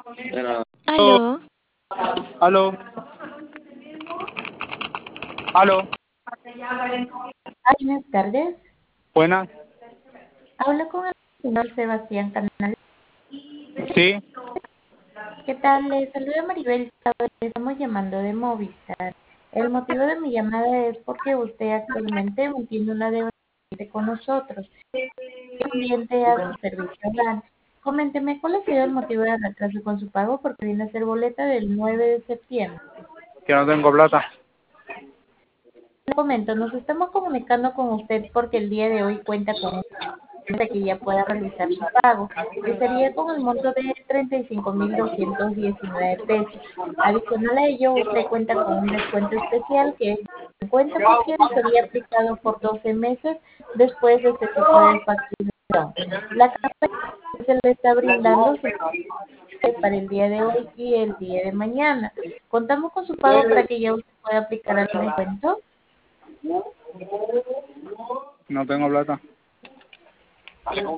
Aló. Aló, Aló. Aló. Buenas tardes. Buenas. Hablo con el señor Sebastián Canal. Sí. ¿Qué tal? Le saluda Maribel. Le estamos llamando de Movistar. El motivo de mi llamada es porque usted actualmente mantiene una deuda con nosotros, pendiente a su servicio hogar. Coménteme cuál ha sido el motivo de retraso con su pago, porque viene a ser boleta del 9 de septiembre. Que no tengo plata. Le comento, nos estamos comunicando con usted porque el día de hoy cuenta con de que ya pueda realizar su pago. Estaría con el monto de 35.219 pesos. Adicional a ello, usted cuenta con un descuento especial que es del 50% y sería aplicado por 12 meses después de este tipo de facturación. La campaña se le está brindando para el día de hoy y el día de mañana. Contamos con su pago para que ya usted pueda aplicar el descuento. No tengo plata.